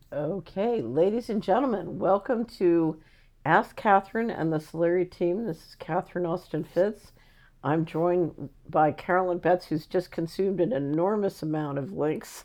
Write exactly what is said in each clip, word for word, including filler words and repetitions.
Okay, ladies and gentlemen, welcome to Ask Catherine and the Solari team. This is Catherine Austin Fitz. I'm joined by Carolyn Betts, who's just consumed an enormous amount of links.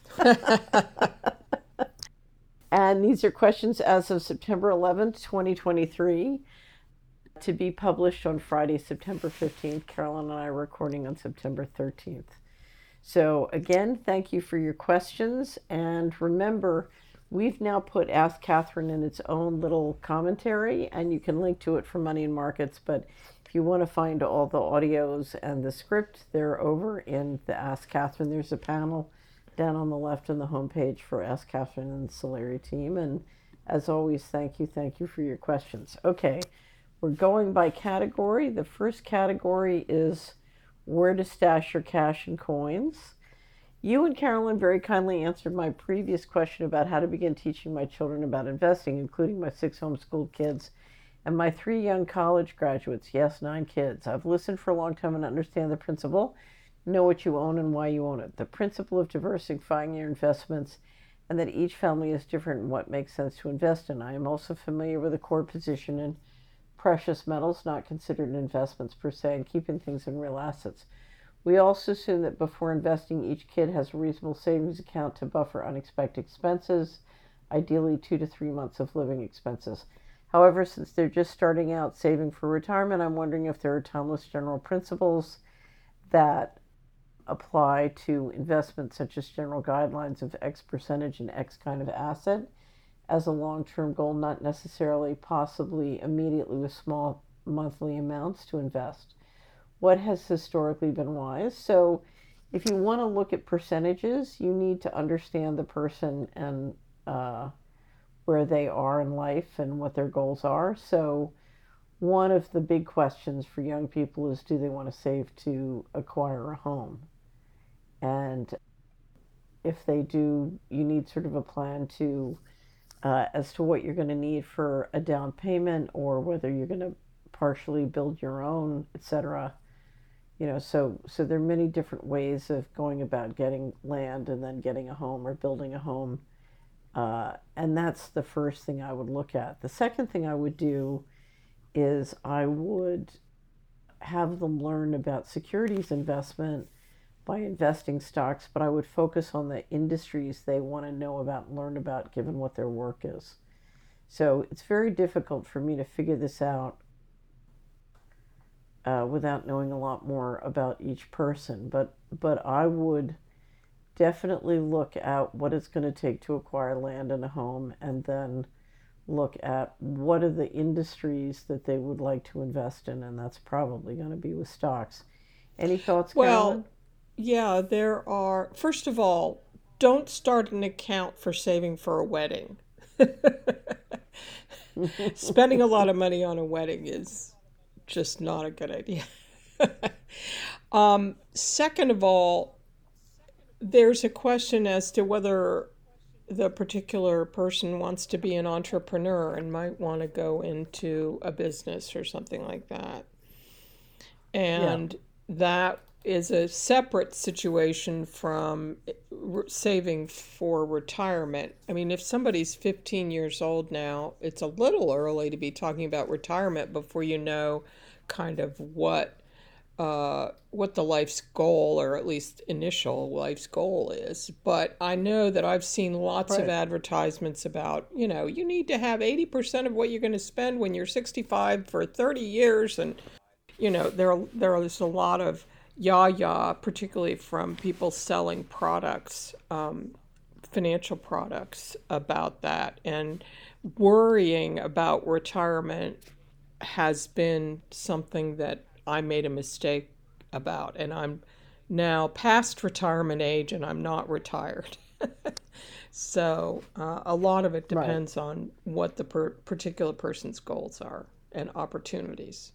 And these are questions as of September eleventh, twenty twenty-three, to be published on Friday, September fifteenth. Carolyn and I are recording on September thirteenth. So, again, thank you for your questions. And remember, we've now put Ask Catherine in its own little commentary, and you can link to it for Money and Markets. But if you want to find all the audios and the script, they're over in the Ask Catherine. There's a panel down on the left on the homepage for Ask Catherine and the Solari team. And as always, thank you, thank you for your questions. Okay, we're going by category. The first category is where to stash your cash and coins. You and Carolyn very kindly answered my previous question about how to begin teaching my children about investing, including my six homeschooled kids and my three young college graduates. Yes, nine kids. I've listened for a long time and understand the principle. Know what you own and why you own it. The principle of diversifying your investments, and that each family is different in what makes sense to invest in. I am also familiar with a core position in precious metals, not considered investments per se, and keeping things in real assets. We also assume that before investing, each kid has a reasonable savings account to buffer unexpected expenses, ideally two to three months of living expenses. However, since they're just starting out saving for retirement, I'm wondering if there are timeless general principles that apply to investments, such as general guidelines of X percentage and X kind of asset as a long-term goal, not necessarily possibly immediately with small monthly amounts to invest. What has historically been wise? So if you want to look at percentages, you need to understand the person and uh, where they are in life and what their goals are. So one of the big questions for young people is, do they want to save to acquire a home? And if they do, you need sort of a plan to uh, as to what you're going to need for a down payment, or whether you're going to partially build your own, et cetera. You know, so so there are many different ways of going about getting land and then getting a home or building a home, uh, and that's the first thing I would look at. The second thing I would do is I would have them learn about securities investment by investing stocks, but I would focus on the industries they want to know about and learn about given what their work is. So it's very difficult for me to figure this out uh, without knowing a lot more about each person. But but I would definitely look at what it's going to take to acquire land and a home, and then look at what are the industries that they would like to invest in, and that's probably going to be with stocks. Any thoughts, Carolyn? Well, yeah, there are. First of all, don't start an account for saving for a wedding. Spending a lot of money on a wedding is just not a good idea. um, second of all, there's a question as to whether the particular person wants to be an entrepreneur and might want to go into a business or something like that. Yeah, And that is a separate situation from saving for retirement. I mean, if somebody's fifteen years old now, it's a little early to be talking about retirement before you know kind of what uh, what the life's goal, or at least initial life's goal, is. But I know that I've seen lots of right. advertisements about, you know, you need to have eighty percent of what you're going to spend when you're sixty-five for thirty years. And, you know, there, there is a lot of yah-yah, particularly from people selling products, um, financial products, about that. And worrying about retirement has been something that I made a mistake about. And I'm now past retirement age and I'm not retired. So uh, a lot of it Right. depends on what the per- particular person's goals are and opportunities.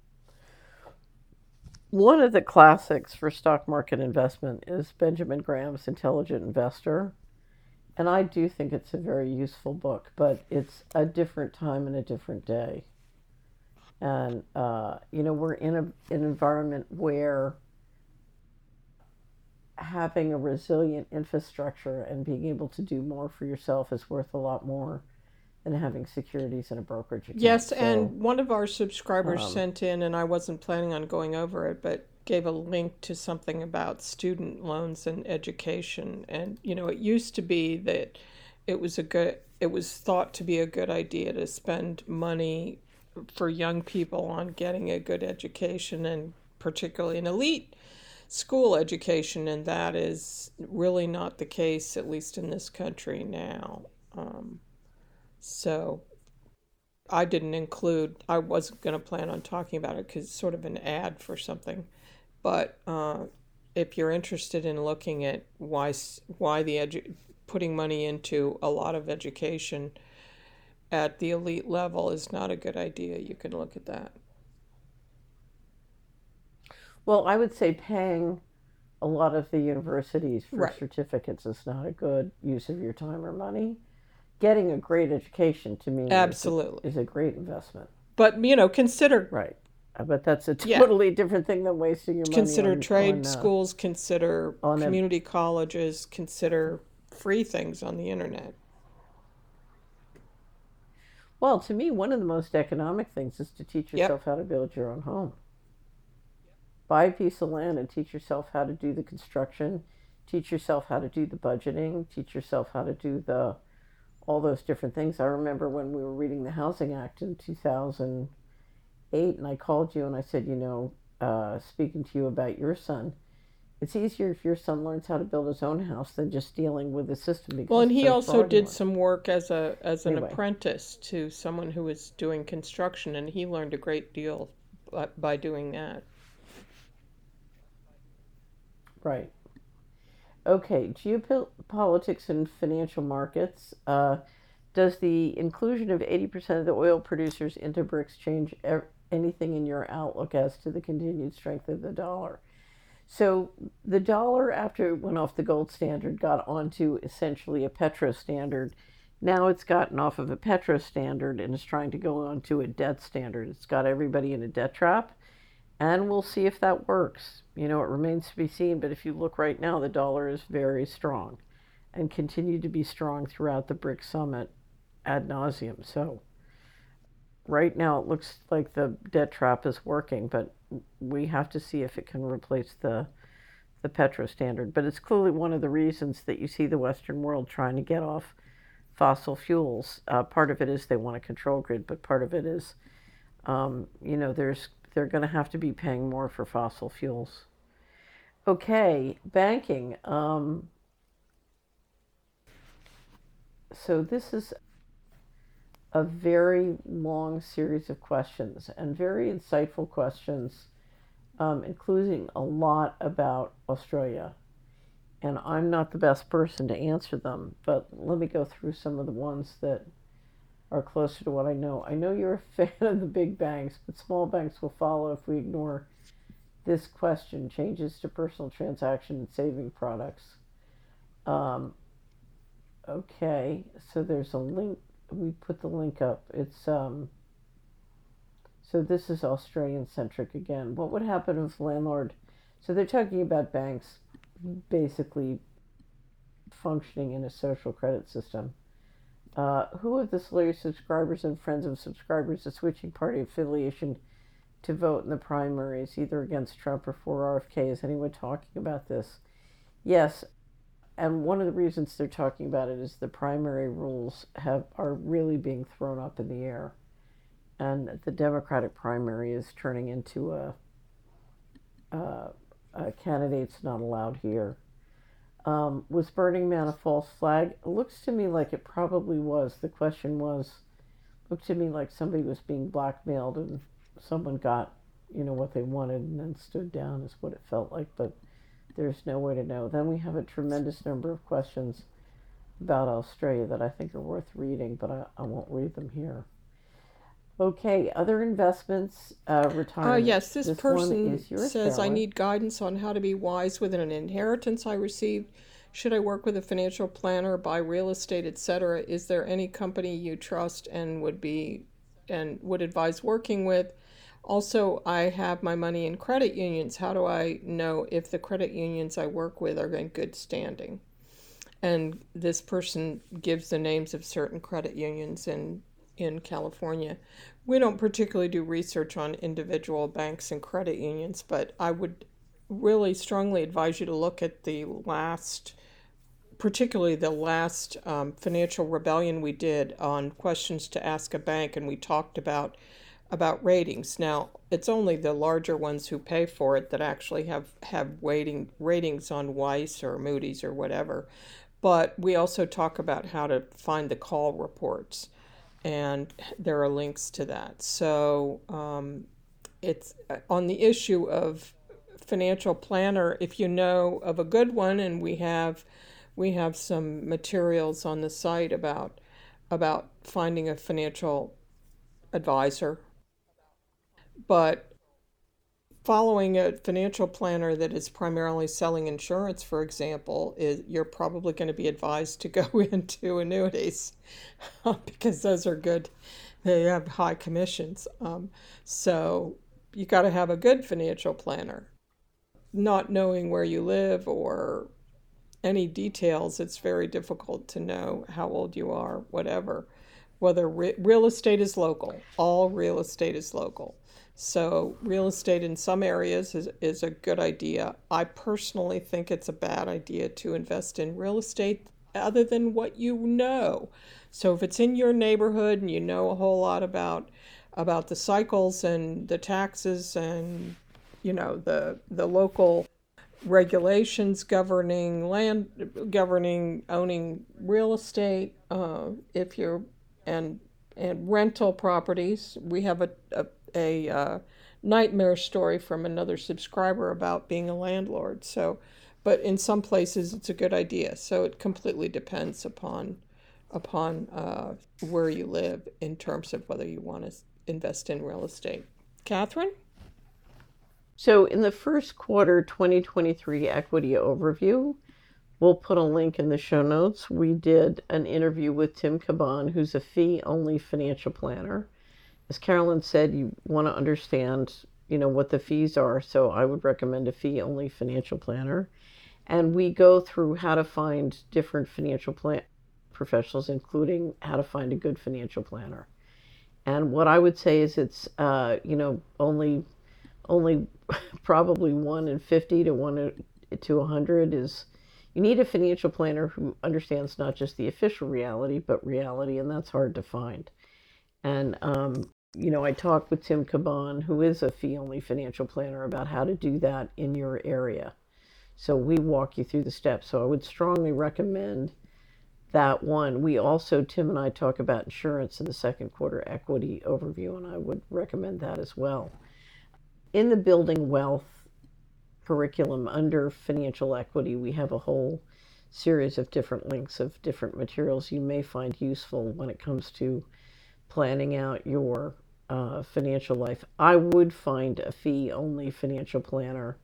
One of the classics for stock market investment is Benjamin Graham's Intelligent Investor. And I do think it's a very useful book, but it's a different time and a different day. And, uh, you know, we're in a, an environment where having a resilient infrastructure and being able to do more for yourself is worth a lot more than having securities in a brokerage account. Yes, So, and one of our subscribers um, sent in, and I wasn't planning on going over it, but gave a link to something about student loans and education. And, you know, it used to be that it was a good, it was thought to be a good idea to spend money for young people on getting a good education, and particularly an elite school education, and that is really not the case, at least in this country now. Um, so I didn't include, I wasn't going to plan on talking about it because it's sort of an ad for something. But uh, if you're interested in looking at why why the edu- putting money into a lot of education at the elite level is not a good idea, you can look at that. well, I would say paying a lot of the universities for Right. certificates is not a good use of your time or money. Getting a great education to me is a, Absolutely. is a great investment. But, you know, consider, Right. Uh, But that's a yeah, totally different thing than wasting your money consider on trade on uh, schools, consider on a community colleges, consider free things on the internet. well, to me, one of the most economic things is to teach Yep. yourself how to build your own home. Buy a piece of land and teach yourself how to do the construction, teach yourself how to do the budgeting, teach yourself how to do the all those different things. I remember when we were reading the Housing Act in two thousand eight, and I called you and I said, you know, uh, speaking to you about your son, it's easier if your son learns how to build his own house than just dealing with the system Well, because and it's he so also did fraudulent. some work as a as an Anyway, apprentice to someone who was doing construction, and he learned a great deal by, by doing that. right. Okay, geopolitics and financial markets. Uh, does the inclusion of eighty percent of the oil producers into BRICS change ev- anything in your outlook as to the continued strength of the dollar? So, the dollar, after it went off the gold standard, got onto essentially a petro standard. Now it's gotten off of a petro standard and is trying to go onto a debt standard. It's got everybody in a debt trap, and we'll see if that works. You know, it remains to be seen, but if you look right now, the dollar is very strong and continued to be strong throughout the BRICS summit ad nauseum. So right now it looks like the debt trap is working, but we have to see if it can replace the the petro standard. But it's clearly one of the reasons that you see the Western world trying to get off fossil fuels. Uh, part of it is they want a control grid, but part of it is, um, you know, there's they're going to have to be paying more for fossil fuels. Okay, banking. Um, so this is a very long series of questions and very insightful questions, um, including a lot about Australia. And I'm not the best person to answer them, but let me go through some of the ones that are closer to what I know. I know you're a fan of the big banks, but small banks will follow if we ignore this question: changes to personal transaction and saving products. Um, okay, so there's a link. We put the link up. It's um, so this is Australian centric again. What would happen if landlord? So they're talking about banks basically functioning in a social credit system. Uh, who of the Solari subscribers and friends of subscribers is switching party affiliation to vote in the primaries, either against Trump or for R F K? Is anyone talking about this? Yes, and one of the reasons they're talking about it is the primary rules have are really being thrown up in the air, and the Democratic primary is turning into a, a, a candidates not allowed here. Um, was Burning Man a false flag? It looks to me like it probably was. The question was, looked to me like somebody was being blackmailed and someone got, you know, what they wanted and then stood down is what it felt like, but there's no way to know. Then we have a tremendous number of questions about Australia that I think are worth reading, but I, I won't read them here. Okay, other investments, uh, Uh, retirement. yes, this This one person is yours, says, I Carolyn. need guidance on how to be wise with an inheritance I received. Should I work with a financial planner, buy real estate, et cetera? Is there any company you trust and would be and would advise working with? Also, I have my money in credit unions. How do I know if the credit unions I work with are in good standing? And this person gives the names of certain credit unions in in California. We don't particularly do research on individual banks and credit unions, but I would really strongly advise you to look at the last, particularly the last um, financial rebellion we did on questions to ask a bank, and we talked about about ratings. Now, it's only the larger ones who pay for it that actually have have waiting ratings on Weiss or Moody's or whatever. But we also talk about how to find the call reports, and there are links to that. So um, it's uh, on the issue of financial planner. If you know of a good one, and we have we have some materials on the site about about finding a financial advisor, but following a financial planner that is primarily selling insurance, for example, is you're probably going to be advised to go into annuities because those are good. They have high commissions. Um, so you got to have a good financial planner. Not knowing where you live or any details, it's very difficult to know how old you are, whatever. Whether re- real estate is local, all real estate is local. So real estate in some areas is, is a good idea. I personally think it's a bad idea to invest in real estate other than what you know. So if it's in your neighborhood and you know a whole lot about about the cycles and the taxes and you know the the local regulations governing land, governing owning real estate, uh, if you're and and rental properties. We have a a, a uh, nightmare story from another subscriber about being a landlord. So, but in some places it's a good idea. So it completely depends upon upon uh, where you live in terms of whether you want to invest in real estate. Catherine? So, in the first quarter twenty twenty-three equity overview, we'll put a link in the show notes. We did an interview with Tim Caban, who's a fee-only financial planner. As Carolyn said, you want to understand, you know, what the fees are, so I would recommend a fee-only financial planner. And we go through how to find different financial plan professionals, including how to find a good financial planner. And what I would say is it's, uh, you know, only only probably one in fifty to one to one hundred is you need a financial planner who understands not just the official reality, but reality, and that's hard to find. And, um, you know, I talked with Tim Caban, who is a fee-only financial planner, about how to do that in your area. So we walk you through the steps. So I would strongly recommend that one. We also, Tim and I talk about insurance in the second quarter equity overview, and I would recommend that as well. In the Building Wealth curriculum under financial equity, we have a whole series of different links of different materials you may find useful when it comes to planning out your uh, financial life. I would find a fee-only financial planner.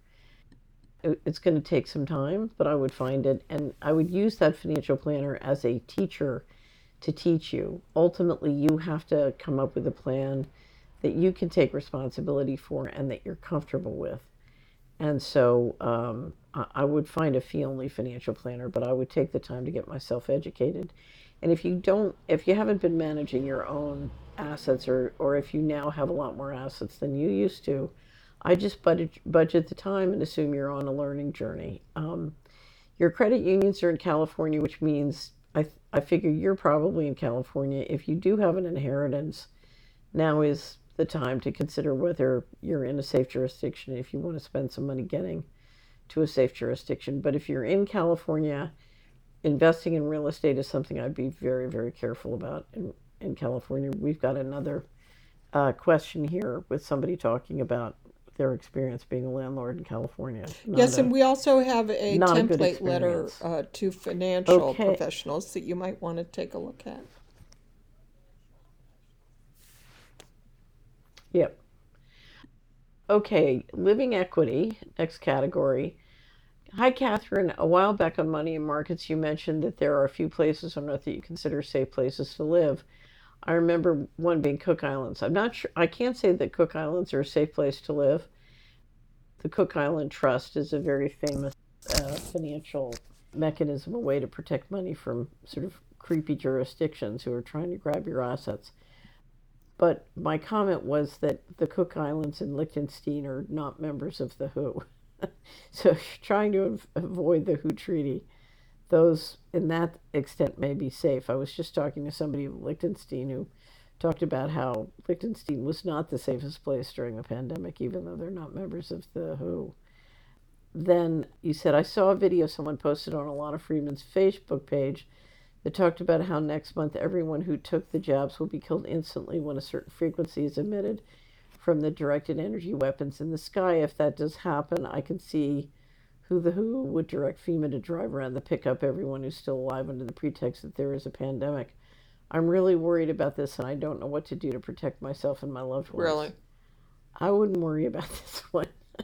It's going to take some time, but I would find it, and I would use that financial planner as a teacher to teach you. Ultimately, you have to come up with a plan that you can take responsibility for and that you're comfortable with. And so um, I would find a fee-only financial planner, but I would take the time to get myself educated. And if you don't, if you haven't been managing your own assets, or, or if you now have a lot more assets than you used to, I just budget, budget the time and assume you're on a learning journey. Um, your credit unions are in California, which means I, I figure you're probably in California. If you do have an inheritance, now is the time to consider whether you're in a safe jurisdiction, if you want to spend some money getting to a safe jurisdiction. But if you're in California, investing in real estate is something I'd be very, very careful about in, in California. We've got another uh, question here with somebody talking about their experience being a landlord in California. Not Yes, a, and we also have a not a good template letter experience. uh, to financial Okay. professionals that you might want to take a look at. Yep. Okay, living equity, next category. Hi, Catherine. A while back on Money and Markets, you mentioned that there are a few places on Earth that you consider safe places to live. I remember one being Cook Islands. I'm not sure, I can't say that Cook Islands are a safe place to live. The Cook Island Trust is a very famous uh, financial mechanism, a way to protect money from sort of creepy jurisdictions who are trying to grab your assets. But my comment was that the Cook Islands and Liechtenstein are not members of the W H O. So trying to avoid the W H O treaty, those in that extent may be safe. I was just talking to somebody in Liechtenstein who talked about how Liechtenstein was not the safest place during the pandemic, even though they're not members of the W H O. Then you said, I saw a video someone posted on Alana Friedman's Facebook page that talked about how next month everyone who took the jabs will be killed instantly when a certain frequency is emitted from the directed energy weapons in the sky. If that does happen, I can see who the W H O would direct FEMA to drive around to pick up everyone who's still alive under the pretext that there is a pandemic. I'm really worried about this, and I don't know what to do to protect myself and my loved ones. Really? I wouldn't worry about this one.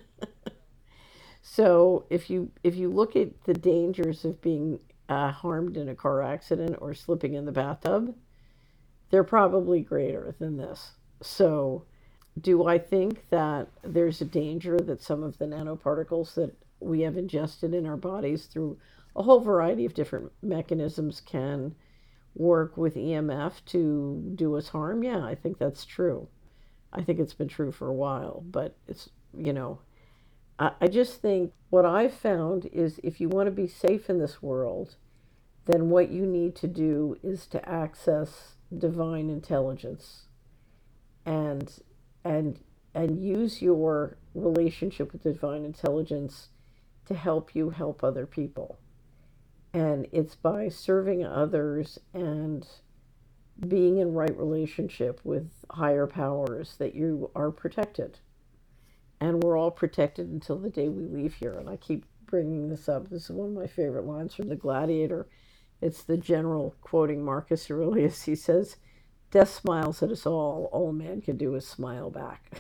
So if you if you look at the dangers of being uh, harmed in a car accident or slipping in the bathtub, they're probably greater than this. So do I think that there's a danger that some of the nanoparticles that we have ingested in our bodies through a whole variety of different mechanisms can work with E M F to do us harm? Yeah, I think that's true. I think it's been true for a while, but it's, you know, I, I just think what I've found is if you want to be safe in this world, then what you need to do is to access divine intelligence and and and use your relationship with divine intelligence to help you help other people. And it's by serving others and being in right relationship with higher powers that you are protected. And we're all protected until the day we leave here. And I keep bringing this up. This is one of my favorite lines from The Gladiator. It's the general quoting Marcus Aurelius. He says, "Death smiles at us all. All a man can do is smile back."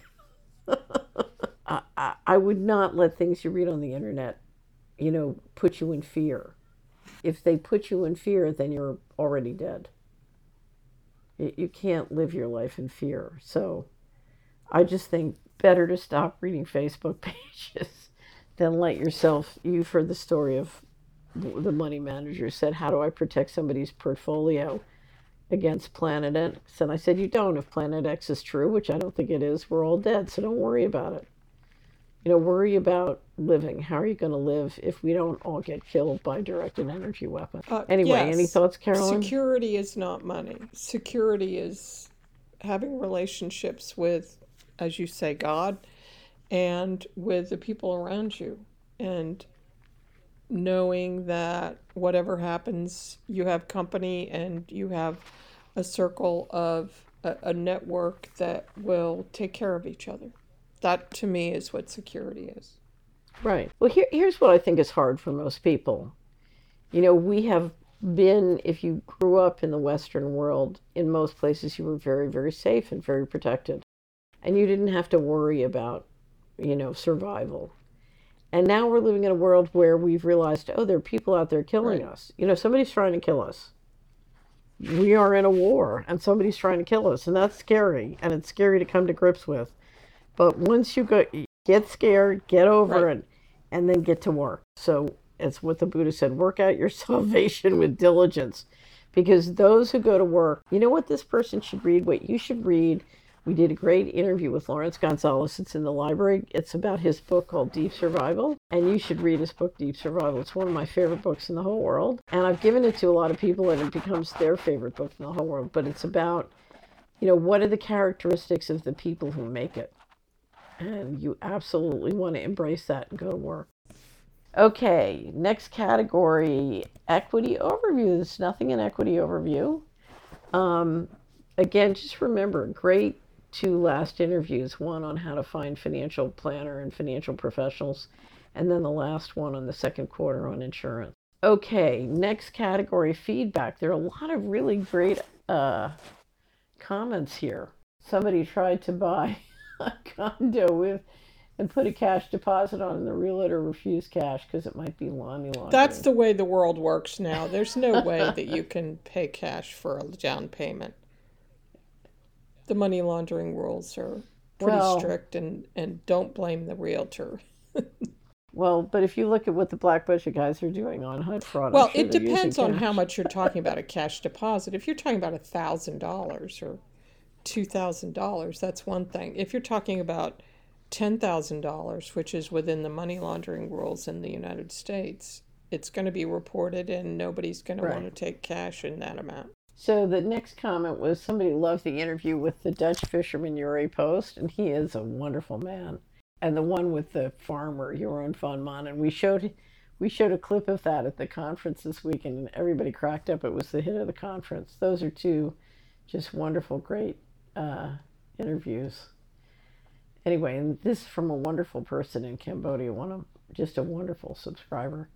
I, I, I would not let things you read on the internet, you know, put you in fear. If they put you in fear, then you're already dead. You can't live your life in fear. So I just think better to stop reading Facebook pages than let yourself, you've heard the story of the money manager said, how do I protect somebody's portfolio against Planet X? And I said, you don't. If Planet X is true, which I don't think it is, we're all dead. So don't worry about it. You know, worry about living. How are you going to live if we don't all get killed by directed energy weapons? Uh, anyway, yes. Any thoughts, Carolyn? Security is not money. Security is having relationships with, as you say, God, and with the people around you. And knowing that whatever happens, you have company and you have a circle of a, a network that will take care of each other. That, to me, is what security is. Right. Well, here, here's what I think is hard for most people. You know, we have been, if you grew up in the Western world, in most places you were very, very safe and very protected. And you didn't have to worry about, you know, survival. And now we're living in a world where we've realized, oh, there are people out there killing Right. us. You know, somebody's trying to kill us. We are in a war and somebody's trying to kill us. And that's scary. And it's scary to come to grips with. But once you go, get scared, get over Right. it, and then get to work. So it's what the Buddha said, work out your salvation with diligence. Because those who go to work, you know what this person should read? What you should read. We did a great interview with Lawrence Gonzalez. It's in the library. It's about his book called Deep Survival. And you should read his book, Deep Survival. It's one of my favorite books in the whole world. And I've given it to a lot of people and it becomes their favorite book in the whole world. But it's about, you know, what are the characteristics of the people who make it? And you absolutely want to embrace that and go to work. Okay, next category, equity overview. There's nothing in equity overview. Um, again, just remember, great two last interviews, one on how to find financial planner and financial professionals, and then the last one on the second quarter on insurance. Okay, next category, feedback. There are a lot of really great uh, comments here. Somebody tried to buy a condo with and put a cash deposit on, and the realtor refused cash because it might be money laundering. That's the way the world works now. There's no way that you can pay cash for a down payment. The money laundering rules are pretty Well, strict, and, and don't blame the realtor. well, but if you look at what the black budget guys are doing on HUD fraud, I'm Well, sure it they're using depends on how cash. much you're talking about a cash deposit. If you're talking about a thousand dollars or two thousand dollars, that's one thing. If you're talking about ten thousand dollars, which is within the money laundering rules in the United States, it's going to be reported, and nobody's going to want Right. to take cash in that amount. So the next comment was somebody loved the interview with the Dutch fisherman Uri Post, and he is a wonderful man. And the one with the farmer, Jeroen van Man, and we showed we showed a clip of that at the conference this week, and everybody cracked up. It was the hit of the conference. Those are two just wonderful, great uh, interviews. Anyway, and this is from a wonderful person in Cambodia, one of just a wonderful subscriber.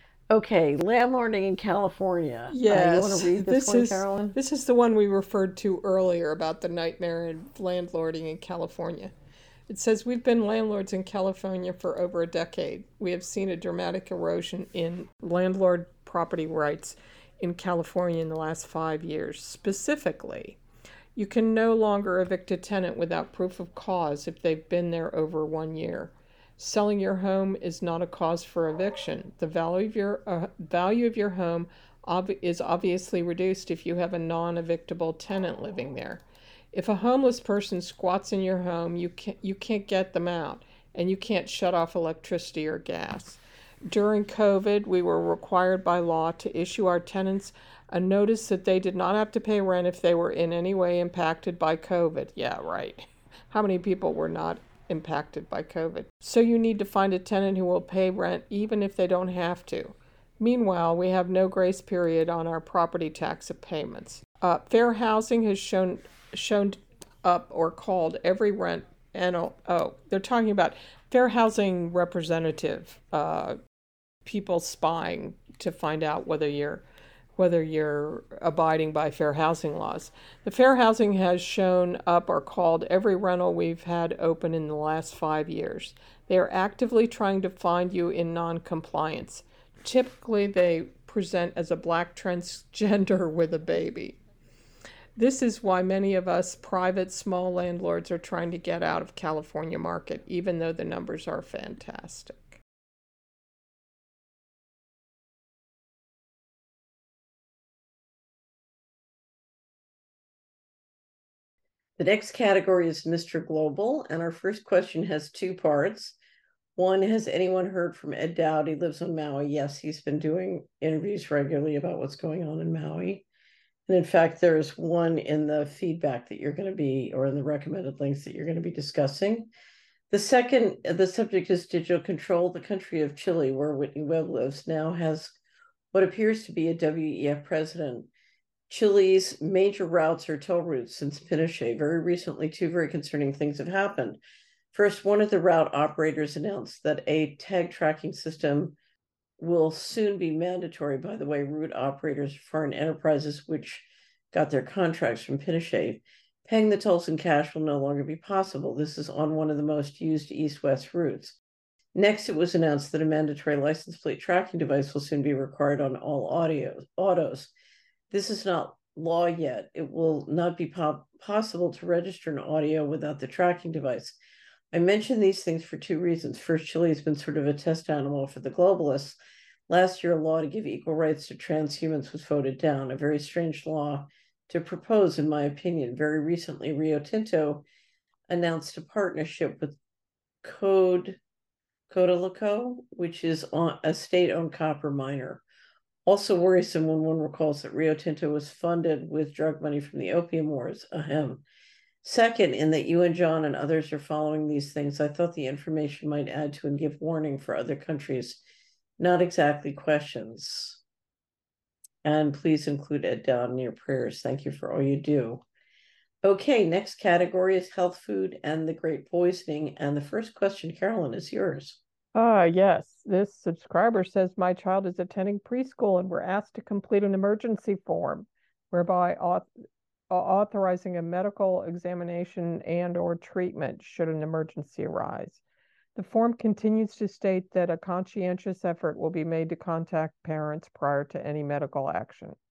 Okay, landlording in California. Uh, you want to Yes, read this this one, is Carolyn? this is the one we referred to earlier about the nightmare in landlording in California. It says we've been landlords in California for over a decade. We have seen a dramatic erosion in landlord property rights in California in the last five years. Specifically, you can no longer evict a tenant without proof of cause if they've been there over one year. Selling your home is not a cause for eviction. The value of your uh, value of your home ob- is obviously reduced if you have a non-evictable tenant living there. If a homeless person squats in your home, you can't, you can't get them out, and you can't shut off electricity or gas. During COVID, we were required by law to issue our tenants a notice that they did not have to pay rent if they were in any way impacted by COVID. Yeah, right. How many people were not impacted by COVID? So you need to find a tenant who will pay rent even if they don't have to. Meanwhile, we have no grace period on our property tax payments. Uh, fair housing has shown shown up or called every rent and oh, they're talking about fair housing representative uh, people spying to find out whether you're whether you're abiding by fair housing laws. The fair housing has shown up or called every rental we've had open in the last five years. They are actively trying to find you in non-compliance. Typically, they present as a black transgender with a baby. This is why many of us private small landlords are trying to get out of California market, even though the numbers are fantastic. The next category is Mister Global, and our first question has two parts. One, has anyone heard from Ed Dowd? He lives on Maui. Yes, he's been doing interviews regularly about what's going on in Maui. And in fact, there's one in the feedback that you're going to be, or in the recommended links that you're going to be discussing. The second, the subject is digital control. The country of Chile, where Whitney Webb lives, now has what appears to be a W E F president. Chile's major routes are toll routes since Pinochet. Very recently, two very concerning things have happened. First, one of the route operators announced that a tag tracking system will soon be mandatory, by the way, route operators, foreign enterprises, which got their contracts from Pinochet. Paying the tolls in cash will no longer be possible. This is on one of the most used east-west routes. Next, it was announced that a mandatory license plate tracking device will soon be required on all audio, autos. This is not law yet. It will not be po- possible to register an audio without the tracking device. I mention these things for two reasons. First, Chile has been sort of a test animal for the globalists. Last year, a law to give equal rights to transhumans was voted down, a very strange law to propose, in my opinion. Very recently, Rio Tinto announced a partnership with Code Codelco, which is on a state-owned copper miner. Also worrisome when one recalls that Rio Tinto was funded with drug money from the Opium Wars. Ahem. Second, in that you and John and others are following these things, I thought the information might add to and give warning for other countries, not exactly questions. And please include Ed Dowd in your prayers. Thank you for all you do. Okay, next category is health food and the great poisoning. And the first question, Carolyn, is yours. Ah, yes. This subscriber says my child is attending preschool and we're asked to complete an emergency form whereby auth- authorizing a medical examination and or treatment should an emergency arise. The form continues to state that a conscientious effort will be made to contact parents prior to any medical action.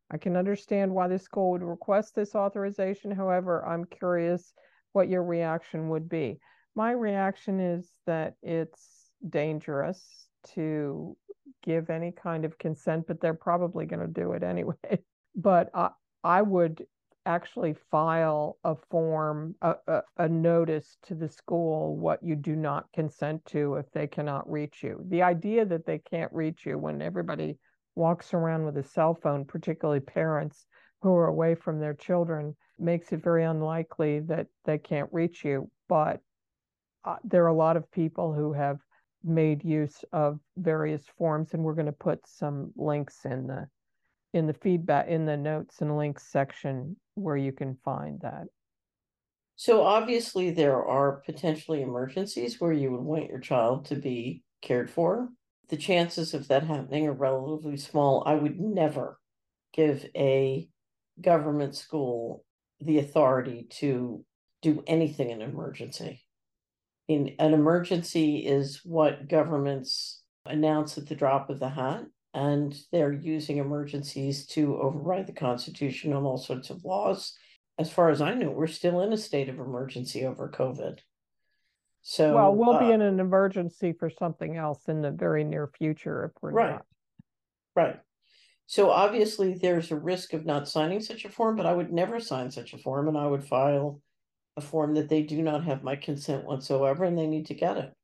I can understand why the school would request this authorization. However, I'm curious what your reaction would be. My reaction is that it's dangerous to give any kind of consent, but they're probably going to do it anyway. But I, I would actually file a form, a, a, a notice to the school what you do not consent to if they cannot reach you. The idea that they can't reach you when everybody walks around with a cell phone, particularly parents who are away from their children, makes it very unlikely that they can't reach you. But uh, there are a lot of people who have made use of various forms, and we're going to put some links in the in the feedback in the notes and links section where you can find that. So obviously there are potentially emergencies where you would want your child to be cared for. The chances of that happening are relatively small. I would never give a government school the authority to do anything in an emergency. In an emergency is what governments announce at the drop of the hat, and they're using emergencies to override the Constitution and all sorts of laws. As far as I know, we're still in a state of emergency over COVID. So, well, we'll be uh, in an emergency for something else in the very near future if we're right, not. right. So obviously there's a risk of not signing such a form, but I would never sign such a form, and I would file a form that they do not have my consent whatsoever and they need to get it.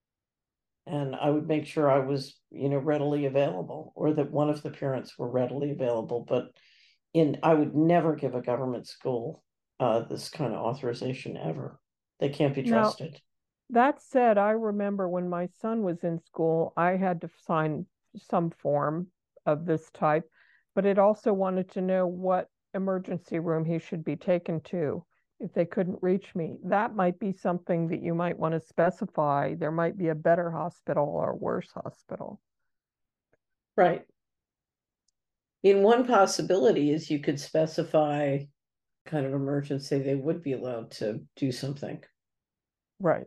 And I would make sure I was, you know, readily available, or that one of the parents were readily available. But in I would never give a government school uh, this kind of authorization ever. They can't be Now, trusted. that said, I remember when my son was in school, I had to sign some form of this type, but it also wanted to know what emergency room he should be taken to if they couldn't reach me. That might be something that you might want to specify. There might be a better hospital or a worse hospital. Right. In one possibility is you could specify kind of emergency they would be allowed to do something. Right.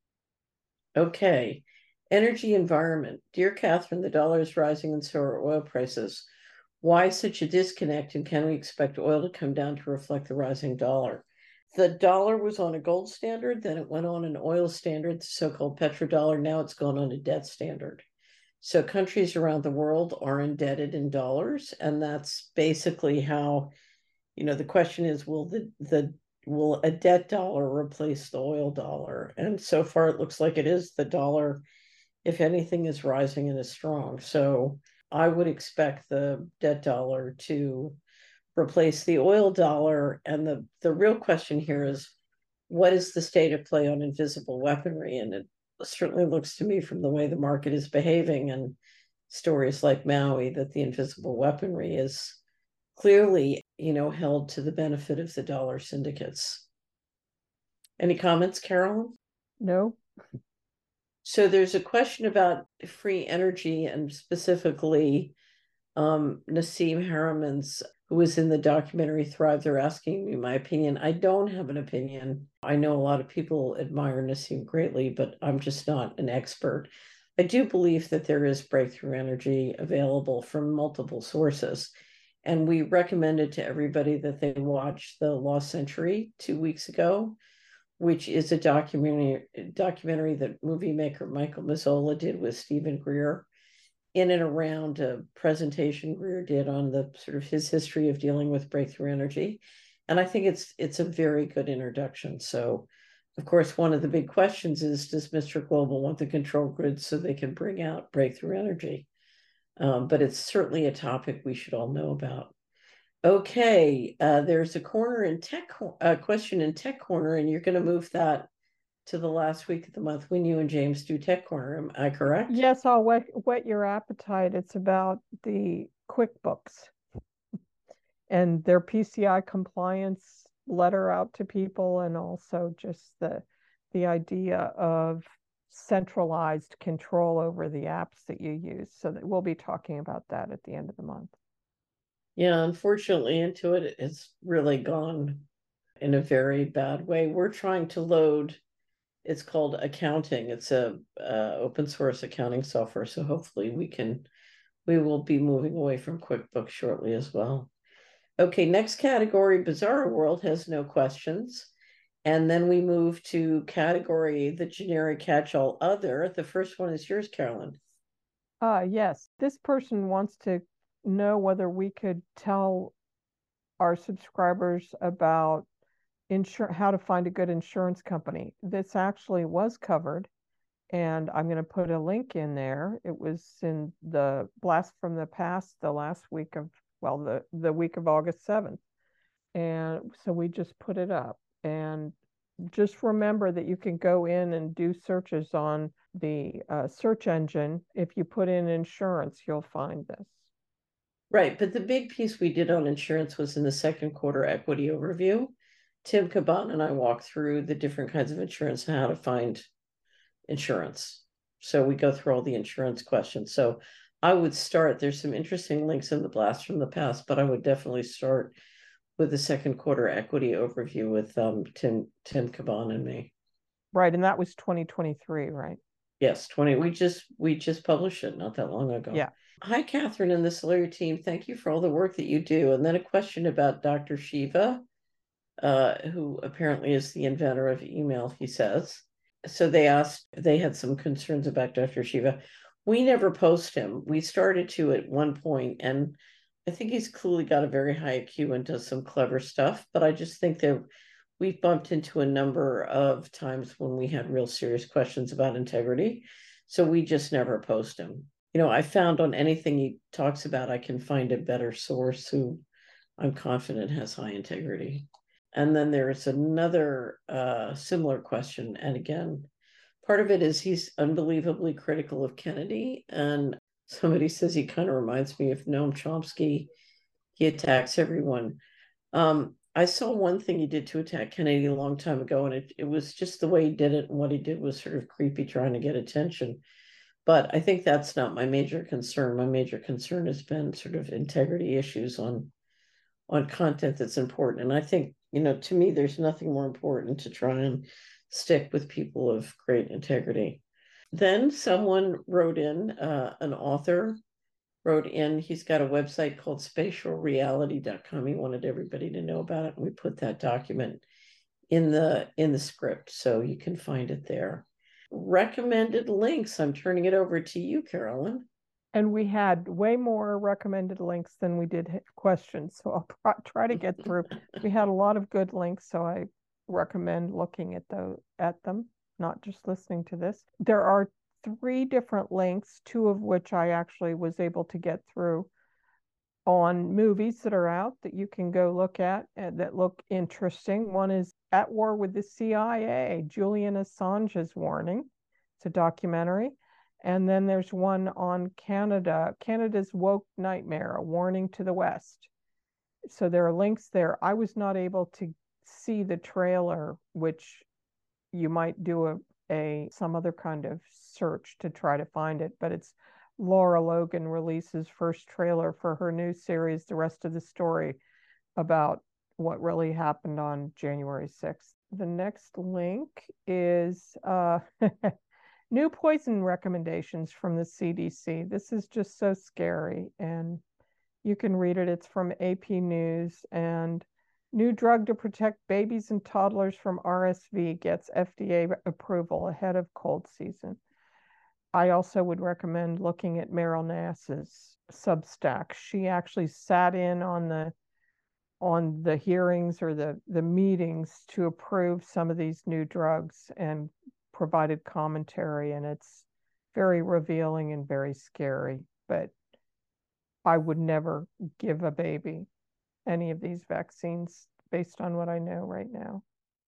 Okay. Energy environment. Dear Catherine, the dollar is rising and so are oil prices. Why such a disconnect, and can we expect oil to come down to reflect the rising dollar? The dollar was on a gold standard, then it went on an oil standard, the so-called petrodollar. Now it's gone on a debt standard. So countries around the world are indebted in dollars, and that's basically how, you know, the question is, will the the will a debt dollar replace the oil dollar? And so far it looks like it is. The dollar, if anything, is rising and is strong. So I would expect the debt dollar to replace the oil dollar. And the, the real question here is, what is the state of play on invisible weaponry? And it certainly looks to me, from the way the market is behaving and stories like Maui, that the invisible weaponry is clearly, you know, held to the benefit of the dollar syndicates. Any comments, Carolyn? No? So there's a question about free energy, and specifically um, Nassim Harriman's, who was in the documentary Thrive. They're asking me my opinion. I don't have an opinion. I know a lot of people admire Nassim greatly, but I'm just not an expert. I do believe that there is breakthrough energy available from multiple sources. And we recommended to everybody that they watch The Lost Century two weeks ago, which is a documentary documentary that movie maker Michael Mazzola did with Stephen Greer, in and around a presentation Greer did on the sort of his history of dealing with breakthrough energy. And I think it's it's a very good introduction. So, of course, one of the big questions is, does Mister Global want the control grid so they can bring out breakthrough energy? Um, but it's certainly a topic we should all know about. Okay, uh, there's a corner in tech, uh, question in Tech Corner, and you're going to move that to the last week of the month when you and James do Tech Corner. Am I correct? Yes, I'll whet, whet your appetite. It's about the QuickBooks and their P C I compliance letter out to people, and also just the the idea of centralized control over the apps that you use. So that we'll be talking about that at the end of the month. Yeah, unfortunately, Intuit has really gone in a very bad way. We're trying to load, it's called Accounting. It's a uh, open source accounting software. So hopefully we can, we will be moving away from QuickBooks shortly as well. Okay, next category, Bizarro World has no questions. And then we move to category, the generic catch-all other. The first one is yours, Carolyn. Uh, yes, this person wants to know whether we could tell our subscribers about insur how to find a good insurance company. This actually was covered, and I'm going to put a link in there. It was in the Blast from the Past, the last week of, well, the, the week of August seventh. And so we just put it up. And just remember that you can go in and do searches on the uh, search engine. If you put in insurance, you'll find this. Right, but the big piece we did on insurance was in the second quarter equity overview. Tim Caban and I walked through the different kinds of insurance and how to find insurance. So we go through all the insurance questions. So I would start, there's some interesting links in the Blast from the Past, but I would definitely start with the second quarter equity overview with um, Tim Tim Caban and me. Right, and that was twenty twenty-three, right? Yes, twenty. We just we just published it not that long ago. Yeah. Hi, Catherine and the Solari team. Thank you for all the work that you do. And then a question about Doctor Shiva, uh, who apparently is the inventor of email, he says. So they asked, they had some concerns about Doctor Shiva. We never post him. We started to at one point, and I think he's clearly got a very high I Q and does some clever stuff. But I just think that we've bumped into a number of times when we had real serious questions about integrity. So we just never post him. You know, I found on anything he talks about, I can find a better source who I'm confident has high integrity. And then there's another uh, similar question. And again, part of it is he's unbelievably critical of Kennedy. And somebody says he kind of reminds me of Noam Chomsky. He attacks everyone. Um, I saw one thing he did to attack Kennedy a long time ago, and it, it was just the way he did it. And what he did was sort of creepy, trying to get attention. But I think that's not my major concern. My major concern has been sort of integrity issues on on content that's important. And I think, you know, to me, there's nothing more important to try and stick with people of great integrity. Then someone wrote in, uh, an author wrote in, he's got a website called spatial reality dot com. He wanted everybody to know about it. And we put that document in the in the script, so you can find it there. Recommended links. I'm turning it over to you, Carolyn. And we had way more recommended links than we did questions. So I'll try to get through. We had a lot of good links, so I recommend looking at the at them, not just listening to this. There are three different links, two of which I actually was able to get through on movies that are out that you can go look at and that look interesting. One is At War with the C I A, Julian Assange's Warning. It's a documentary. And then there's one on Canada, Canada's Woke Nightmare, a warning to the West. So there are links there. I was not able to see the trailer, which you might do a, a some other kind of search to try to find it, but it's Laura Logan releases first trailer for her new series, The Rest of the Story, about what really happened on January sixth. The next link is uh, new poison recommendations from the C D C. This is just so scary, and you can read it. It's from A P News. And new drug to protect babies and toddlers from R S V gets F D A approval ahead of cold season. I also would recommend looking at Meryl Nass's Substack. She actually sat in on the on the hearings or the, the meetings to approve some of these new drugs and provided commentary, and it's very revealing and very scary. But I would never give a baby any of these vaccines based on what I know right now.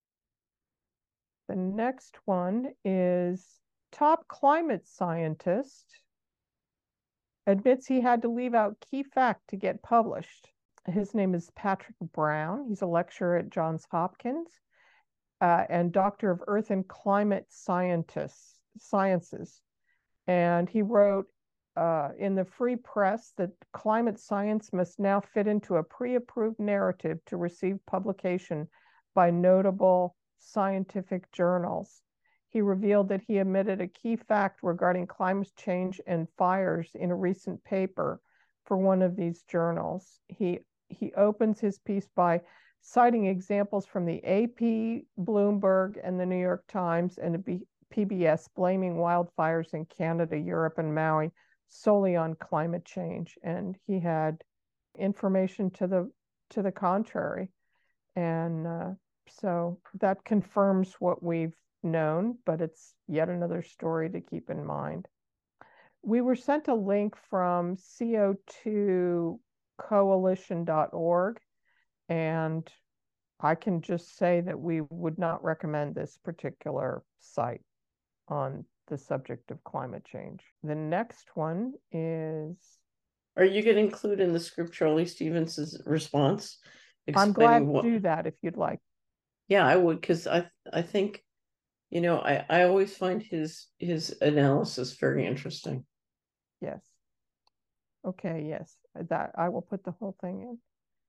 The next one is top climate scientist admits he had to leave out key fact to get published. His name is Patrick Brown. He's a lecturer at Johns Hopkins uh, and doctor of earth and climate scientists, sciences. And he wrote uh, in the Free Press that climate science must now fit into a pre-approved narrative to receive publication by notable scientific journals. He revealed that he omitted a key fact regarding climate change and fires in a recent paper for one of these journals. He he opens his piece by citing examples from the A P, Bloomberg, and the New York Times and the P B S blaming wildfires in Canada, Europe, and Maui solely on climate change. And he had information to the to the contrary. And uh, so that confirms what we've known, but it's yet another story to keep in mind. We were sent a link from C O two coalition dot org, and I can just say that we would not recommend this particular site on the subject of climate change. The next one is... Are you going to include in the script Charlie Stevens's response? I'm glad to what... do that if you'd like. Yeah, I would, because I I think, you know, I, I always find his his analysis very interesting. Yes. Okay, yes. That I will put the whole thing in.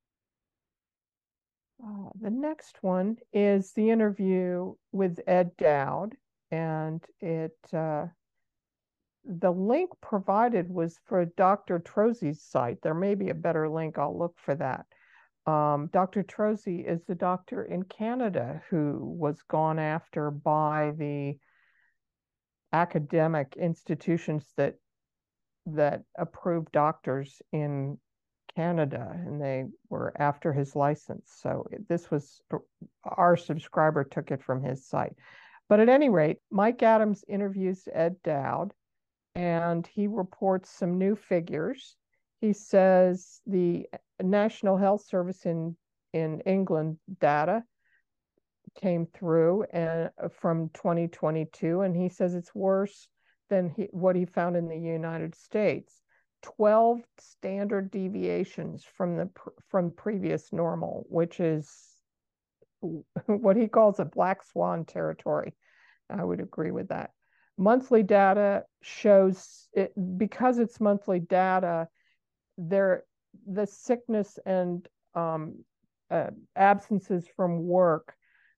Uh, the next one is the interview with Ed Dowd, and it uh, the link provided was for Doctor Trozzi's site. There may be a better link. I'll look for that. Um, Doctor Trozzi is the doctor in Canada who was gone after by the academic institutions that that approved doctors in Canada, and they were after his license. So this was, our subscriber took it from his site. But at any rate, Mike Adams interviews Ed Dowd, and he reports some new figures. He says the National Health Service in, in England data came through and from twenty twenty-two, and he says it's worse than he, what he found in the United States. twelve standard deviations from the from previous normal, which is what he calls a black swan territory. I would agree with that. Monthly data shows it, because it's monthly data, there the sickness and um, uh, absences from work,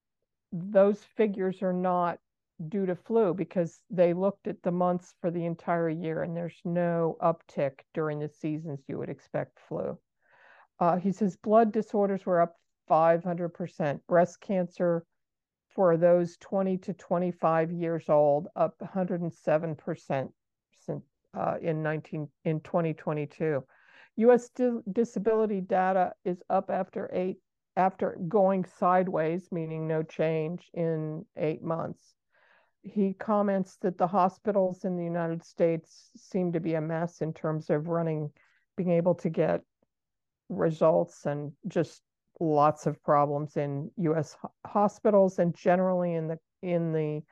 those figures are not due to flu because they looked at the months for the entire year, and there's no uptick during the seasons you would expect flu. Uh, he says blood disorders were up five hundred percent. Breast cancer for those twenty to twenty-five years old up one hundred seven percent since uh, in nineteen in twenty twenty-two. U S di disability data is up after eight after going sideways, meaning no change, in eight months. He comments that the hospitals in the United States seem to be a mess in terms of running, being able to get results, and just lots of problems in U S hospitals and generally in the in the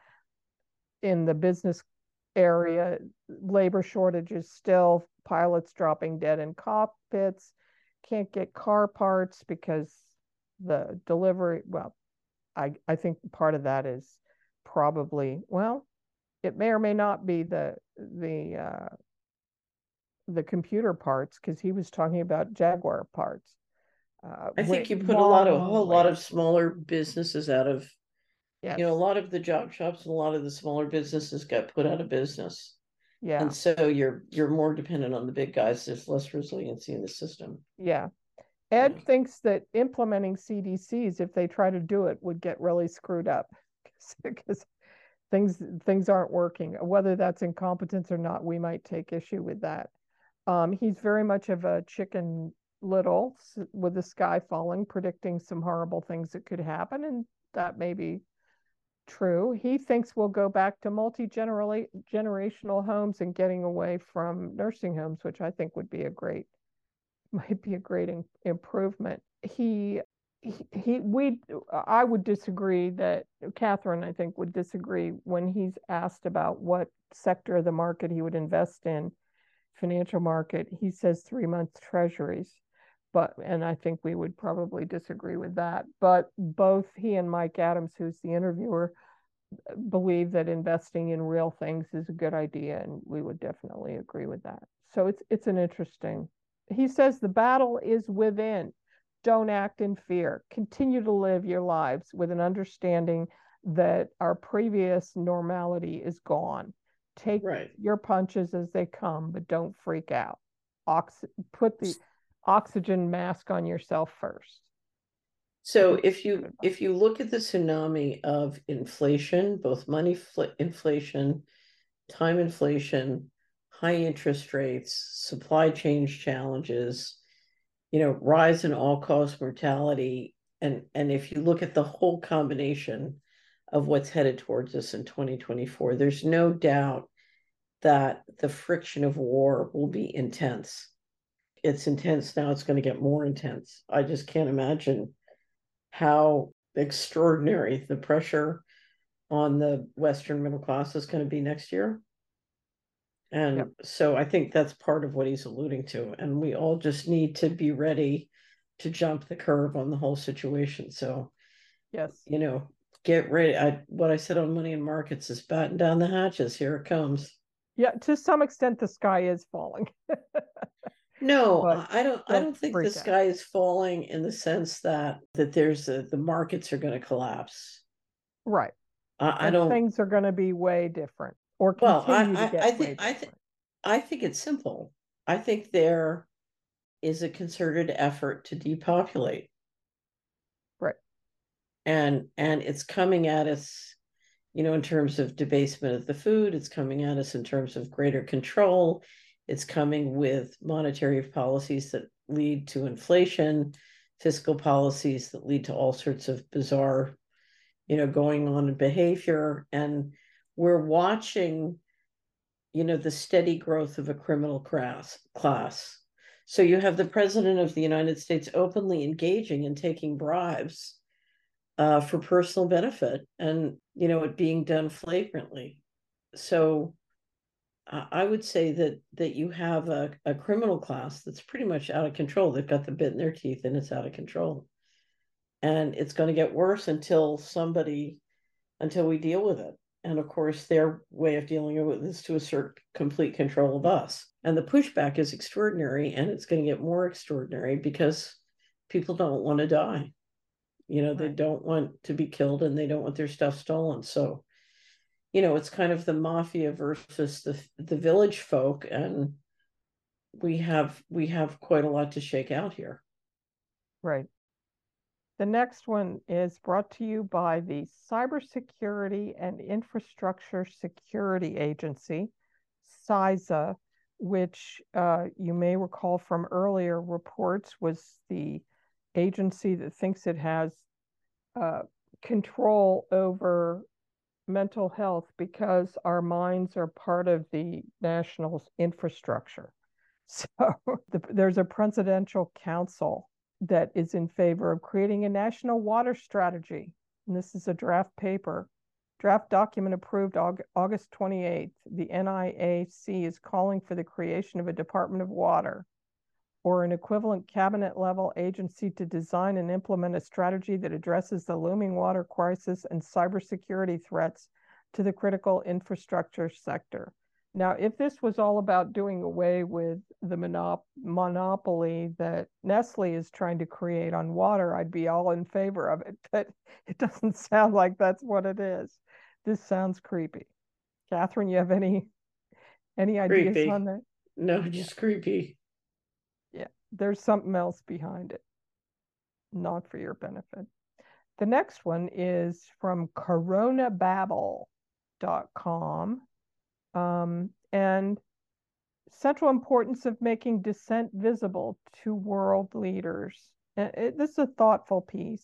in the business area. Labor shortages still, pilots dropping dead in cockpits, can't get car parts because the delivery, well, I, I think part of that is probably, well, it may or may not be the the uh, the computer parts, because he was talking about Jaguar parts. Uh, I think you put a lot long, of a long whole lot ways. of smaller businesses out of, Yes. you know, a lot of the job shops and a lot of the smaller businesses got put out of business. Yeah. And so you're you're more dependent on the big guys. There's less resiliency in the system. Yeah. Ed Yeah. thinks that implementing C D Cs, if they try to do it, would get really screwed up because things things aren't working. Whether that's incompetence or not, we might take issue with that. Um, he's very much of a Chicken Little with the sky falling, predicting some horrible things that could happen, and that may be true. He thinks we'll go back to multi-generational homes and getting away from nursing homes, which I think would be a great, might be a great in, improvement. He, he, he, we, I would disagree that, Catherine, I think, would disagree when he's asked about what sector of the market he would invest in, financial market. He says three-month treasuries. But, and I think we would probably disagree with that. But both he and Mike Adams, who's the interviewer, believe that investing in real things is a good idea, and we would definitely agree with that. So it's it's an interesting. He says the battle is within. Don't act in fear. Continue to live your lives with an understanding that our previous normality is gone. Take right. your punches as they come, but don't freak out. Ox put the oxygen mask on yourself first. So if you if you look at the tsunami of inflation, both money fl- inflation, time inflation, high interest rates, supply chain challenges, you know, rise in all-cause mortality, and and if you look at the whole combination of what's headed towards us in twenty twenty-four, there's no doubt that the friction of war will be intense. It's intense now, it's going to get more intense. I just can't imagine how extraordinary the pressure on the Western middle class is going to be next year. And yep. So I think that's part of what he's alluding to. And we all just need to be ready to jump the curve on the whole situation. So, yes, you know, get ready. I what I said on Money and Markets is batten down the hatches. Here it comes. Yeah, to some extent, the sky is falling. No, I don't. I don't think the sky is falling in the sense that that there's a, the markets are going to collapse. Right. I, I don't. Things are going to be way different, or Well, continue I, to get I, I way think different. I think I think it's simple. I think there is a concerted effort to depopulate. Right. And and it's coming at us, you know, in terms of debasement of the food. It's coming at us in terms of greater control. It's coming with monetary policies that lead to inflation, fiscal policies that lead to all sorts of bizarre, you know, going on in behavior. And we're watching, you know, the steady growth of a criminal class. class. So you have the president of the United States openly engaging and taking bribes uh, for personal benefit, and, you know, it being done flagrantly. So I would say that that you have a, a criminal class that's pretty much out of control. They've got the bit in their teeth and it's out of control. And it's going to get worse until somebody, until we deal with it. And of course, their way of dealing with it is to assert complete control of us. And the pushback is extraordinary, and it's going to get more extraordinary because people don't want to die. You know, they don't want to be killed and they don't want their stuff stolen. So, you know, it's kind of the mafia versus the the village folk, and we have we have quite a lot to shake out here. Right. The next one is brought to you by the Cybersecurity and Infrastructure Security Agency, CISA, which uh, you may recall from earlier reports was the agency that thinks it has uh, control over mental health because our minds are part of the national infrastructure. So the, there's a presidential council that is in favor of creating a national water strategy. And this is a draft paper. Draft document approved August twenty-eighth. The N I A C is calling for the creation of a Department of Water or an equivalent cabinet-level agency to design and implement a strategy that addresses the looming water crisis and cybersecurity threats to the critical infrastructure sector. Now, if this was all about doing away with the monop- monopoly that Nestle is trying to create on water, I'd be all in favor of it, but it doesn't sound like that's what it is. This sounds creepy. Catherine, you have any any ideas creepy. on that? No, just yeah. Creepy. Yeah, there's something else behind it, not for your benefit. The next one is from coronababble dot com. Um, and central importance of making dissent visible to world leaders. And it, this is a thoughtful piece.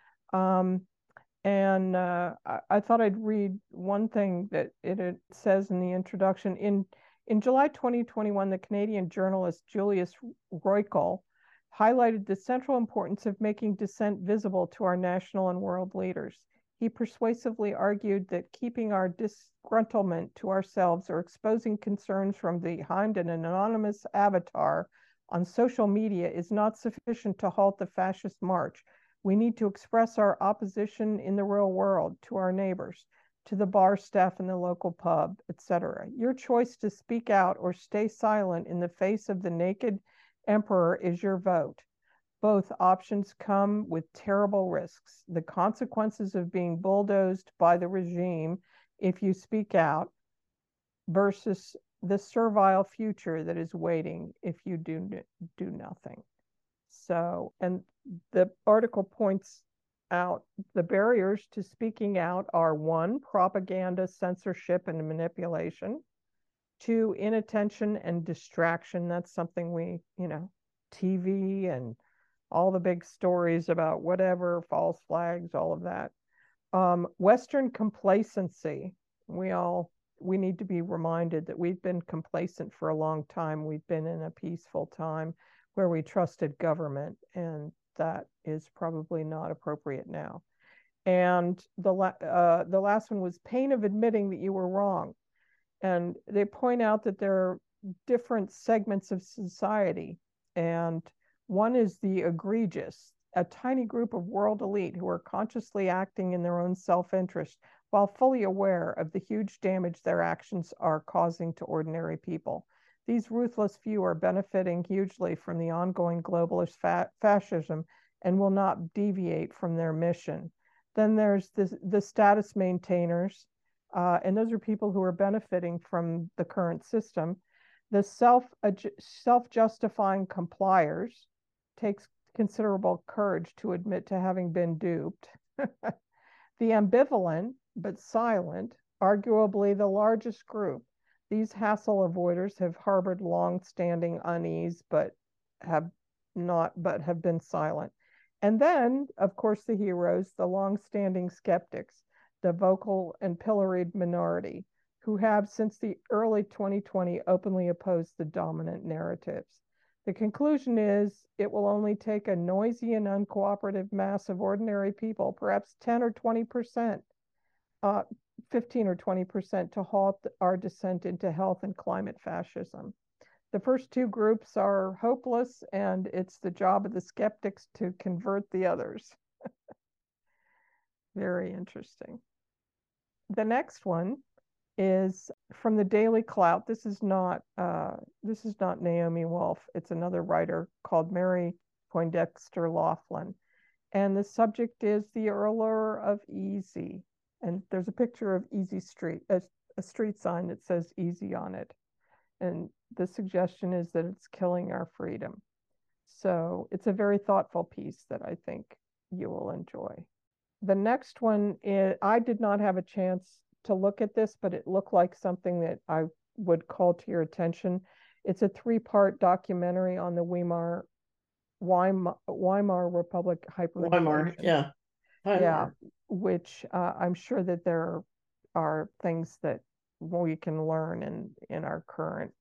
Um, and uh, I, I thought I'd read one thing that it, it says in the introduction. In, in July twenty twenty-one, the Canadian journalist Julius Roykal highlighted the central importance of making dissent visible to our national and world leaders. He persuasively argued that keeping our disgruntlement to ourselves or exposing concerns from behind an anonymous avatar on social media is not sufficient to halt the fascist march. We need to express our opposition in the real world, to our neighbors, to the bar staff in the local pub, et cetera. Your choice to speak out or stay silent in the face of the naked emperor is your vote. Both options come with terrible risks. The consequences of being bulldozed by the regime if you speak out versus the servile future that is waiting if you do do nothing. So, and the article points out the barriers to speaking out are one, propaganda, censorship, and manipulation. Two, inattention and distraction. That's something we, you know, T V and all the big stories about whatever, false flags, all of that. Um, Western complacency. We all, we need to be reminded that we've been complacent for a long time. We've been in a peaceful time where we trusted government, and that is probably not appropriate now. And the, uh, the last one was pain of admitting that you were wrong. And they point out that there are different segments of society. And one is the egregious, a tiny group of world elite who are consciously acting in their own self-interest while fully aware of the huge damage their actions are causing to ordinary people. These ruthless few are benefiting hugely from the ongoing globalist fa fascism and will not deviate from their mission. Then there's the, the status maintainers, uh, and those are people who are benefiting from the current system. The self, self-justifying compliers takes considerable courage to admit to having been duped. The ambivalent but silent, arguably the largest group. These hassle avoiders have harbored long-standing unease, but have not, but have been silent. And then, of course, the heroes, the long-standing skeptics, the vocal and pilloried minority, who have since the early twenty twenty openly opposed the dominant narratives. The conclusion is it will only take a noisy and uncooperative mass of ordinary people, perhaps ten or twenty percent, uh, fifteen or twenty percent, to halt our descent into health and climate fascism. The first two groups are hopeless, and it's the job of the skeptics to convert the others. Very interesting. The next one is from the Daily Clout. This is not uh, this is not Naomi Wolf. It's another writer called Mary Poindexter Laughlin, and the subject is the allure of easy. And there's a picture of Easy Street, a, a street sign that says "Easy" on it, and the suggestion is that it's killing our freedom. So it's a very thoughtful piece that I think you will enjoy. The next one is, I did not have a chance to look at this, but it looked like something that I would call to your attention. It's a three-part documentary on the Weimar Weimar, Weimar Republic hyperinflation. Weimar, yeah. Weimar. Yeah, which uh, I'm sure that there are things that we can learn in, in our current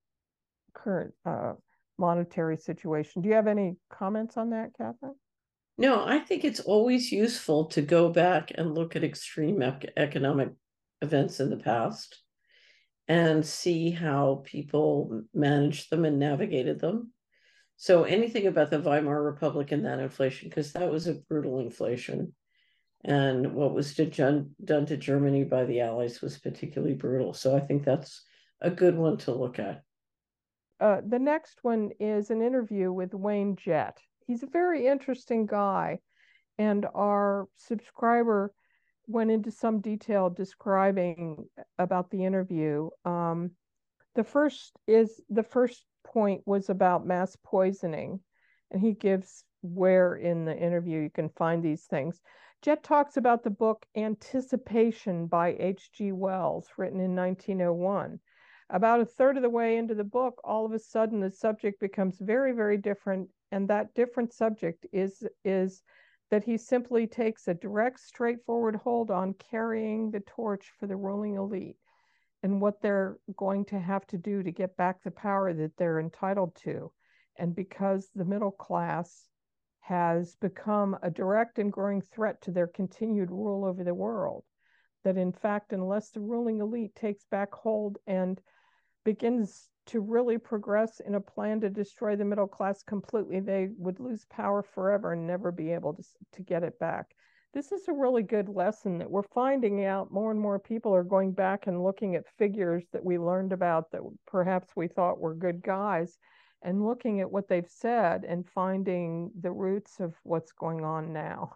current uh, monetary situation. Do you have any comments on that, Catherine? No, I think it's always useful to go back and look at extreme ec economic events in the past and see how people managed them and navigated them. So anything about the Weimar Republic and that inflation, because that was a brutal inflation. And what was done, done to Germany by the Allies was particularly brutal. So I think that's a good one to look at. Uh, the next one is an interview with Wayne Jett. He's a very interesting guy, and our subscriber went into some detail describing about the interview. Um, the first is the first point was about mass poisoning, and he gives where in the interview you can find these things. Jett talks about the book Anticipation by H G Wells, written in nineteen oh one. About a third of the way into the book, all of a sudden the subject becomes very, very different, and that different subject is is that he simply takes a direct, straightforward hold on carrying the torch for the ruling elite and what they're going to have to do to get back the power that they're entitled to. And because the middle class has become a direct and growing threat to their continued rule over the world, that in fact, unless the ruling elite takes back hold and begins to really progress in a plan to destroy the middle class completely, they would lose power forever and never be able to, to get it back. This is a really good lesson that we're finding out. More and more people are going back and looking at figures that we learned about that perhaps we thought were good guys, and looking at what they've said and finding the roots of what's going on now.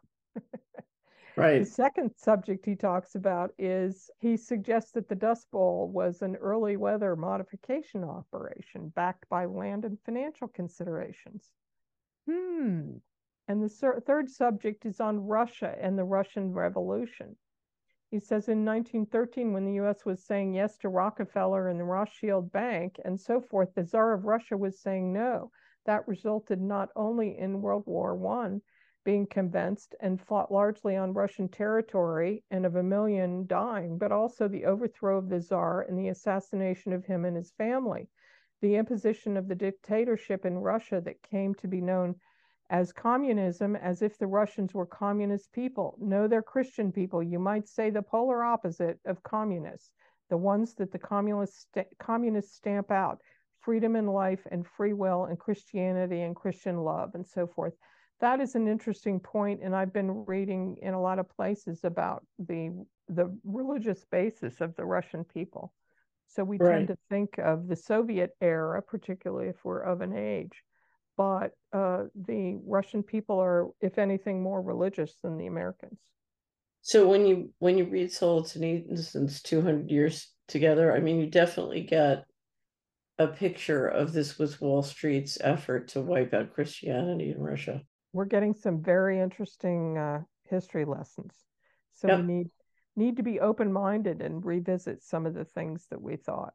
Right. The second subject he talks about is he suggests that the Dust Bowl was an early weather modification operation backed by land and financial considerations. Hmm. And the ser- third subject is on Russia and the Russian Revolution. He says in nineteen thirteen, when the U S was saying yes to Rockefeller and the Rothschild Bank and so forth, the Tsar of Russia was saying no. That resulted not only in World War One being commenced and fought largely on Russian territory and of a million dying, but also the overthrow of the Tsar and the assassination of him and his family. The imposition of the dictatorship in Russia that came to be known as communism, as if the Russians were communist people. No, they're Christian people. You might say the polar opposite of communists, the ones that the communists, communists stamp out: freedom and life and free will and Christianity and Christian love and so forth. That is an interesting point, and I've been reading in a lot of places about the the religious basis of the Russian people. So we tend Right. to think of the Soviet era, particularly if we're of an age, but uh, the Russian people are, if anything, more religious than the Americans. So when you when you read Solzhenitsyn's two hundred Years Together, I mean, you definitely get a picture of this was Wall Street's effort to wipe out Christianity in Russia. We're getting some very interesting uh, history lessons. So we Yep. need need to be open-minded and revisit some of the things that we thought.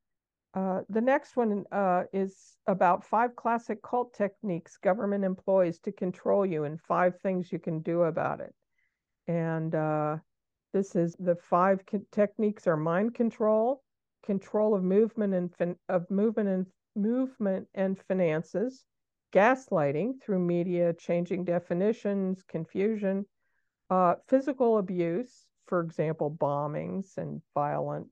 Uh, the next one uh, is about five classic cult techniques government employs to control you and five things you can do about it. And uh, this is the five techniques are mind control, control of movement and fin- of movement and movement and finances, gaslighting through media, changing definitions, confusion, uh, physical abuse, for example, bombings and violent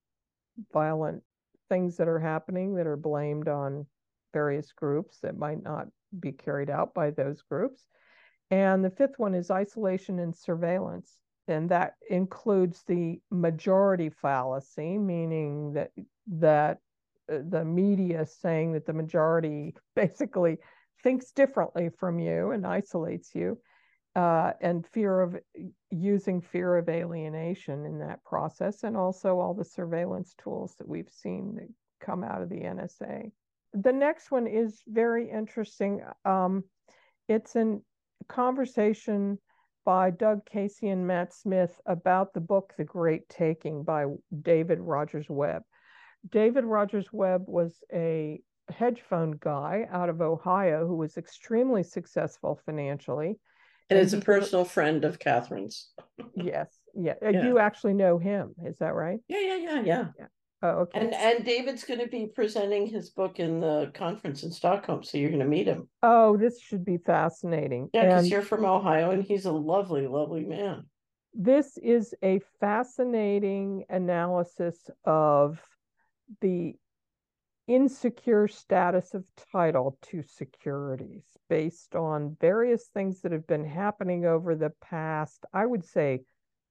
violent things that are happening that are blamed on various groups that might not be carried out by those groups. And the fifth one is isolation and surveillance. And that includes the majority fallacy, meaning that that uh, the media saying that the majority basically thinks differently from you and isolates you, uh, and fear of using fear of alienation in that process, and also all the surveillance tools that we've seen that come out of the N S A. The next one is very interesting. Um, it's a conversation by Doug Casey and Matt Smith about the book The Great Taking by David Rogers Webb. David Rogers Webb was a hedge fund guy out of Ohio who was extremely successful financially. And And it's a he did, personal friend of Catherine's. yes, yeah. Yeah. You actually know him, is that right? Yeah, yeah, yeah, yeah. Yeah. Oh, okay. And and David's going to be presenting his book in the conference in Stockholm, so you're going to meet him. Oh, this should be fascinating. Yeah, because And you're from Ohio, and he's a lovely, lovely man. this is a fascinating analysis of the insecure status of title to securities based on various things that have been happening over the past, I would say,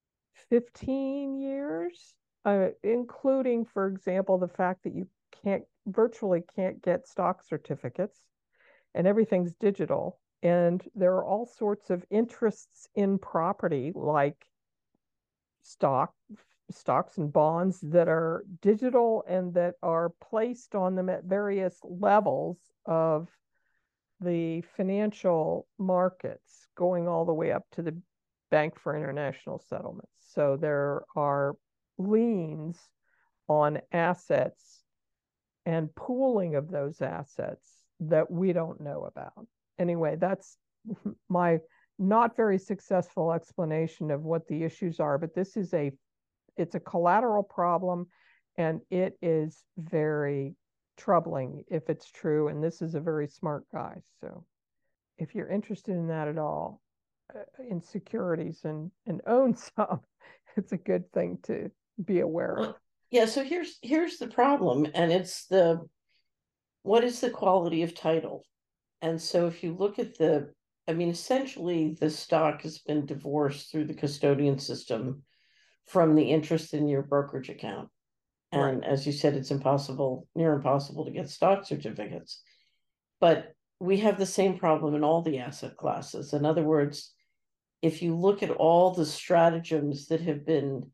fifteen years, uh, including, for example, the fact that you can't virtually can't get stock certificates and everything's digital. And there are all sorts of interests in property like stock stocks and bonds that are digital and that are placed on them at various levels of the financial markets, going all the way up to the Bank for International Settlements. So there are liens on assets and pooling of those assets that we don't know about. Anyway, that's my not very successful explanation of what the issues are, but this is a it's a collateral problem, and it is very troubling if it's true. And this is a very smart guy. So if you're interested in that at all, uh, in securities and, and own some, it's a good thing to be aware of. Well, yeah, so here's here's the problem, and it's the what is the quality of title? And so if you look at the, I mean, essentially the stock has been divorced through the custodian system from the interest in your brokerage account. Right. And as you said, it's impossible, near impossible to get stock certificates. But we have the same problem in all the asset classes. In other words, if you look at all the stratagems that have been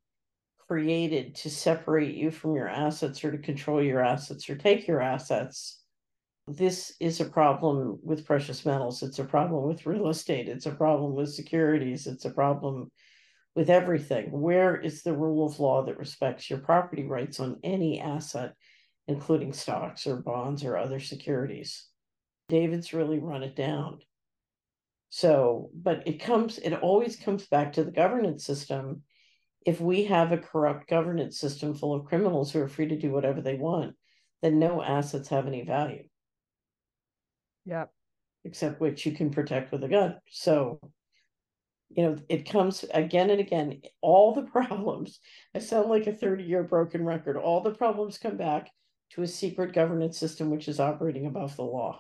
created to separate you from your assets or to control your assets or take your assets, This is a problem with precious metals. It's a problem with real estate. It's a problem with securities. It's a problem with everything. Where is the rule of law that respects your property rights on any asset, including stocks or bonds or other securities? David's really run it down. So, but it comes, it always comes back to the governance system. If we have a corrupt governance system full of criminals who are free to do whatever they want, then no assets have any value. Yep. Except which you can protect with a gun. So, you know, it comes again and again, all the problems. I sound like a thirty year broken record. All the problems come back to a secret governance system which is operating above the law.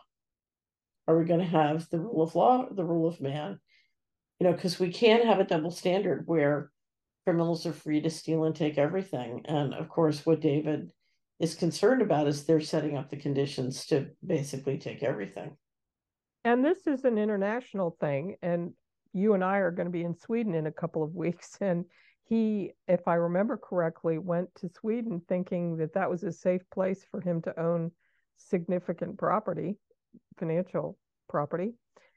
Are we going to have the rule of law or the rule of man? You know, because we can't have a double standard where criminals are free to steal and take everything. And of course, what David is concerned about is they're setting up the conditions to basically take everything. And this is an international thing. And you and I are going to be in Sweden in a couple of weeks. And he, if I remember correctly, went to Sweden thinking that that was a safe place for him to own significant property, financial property,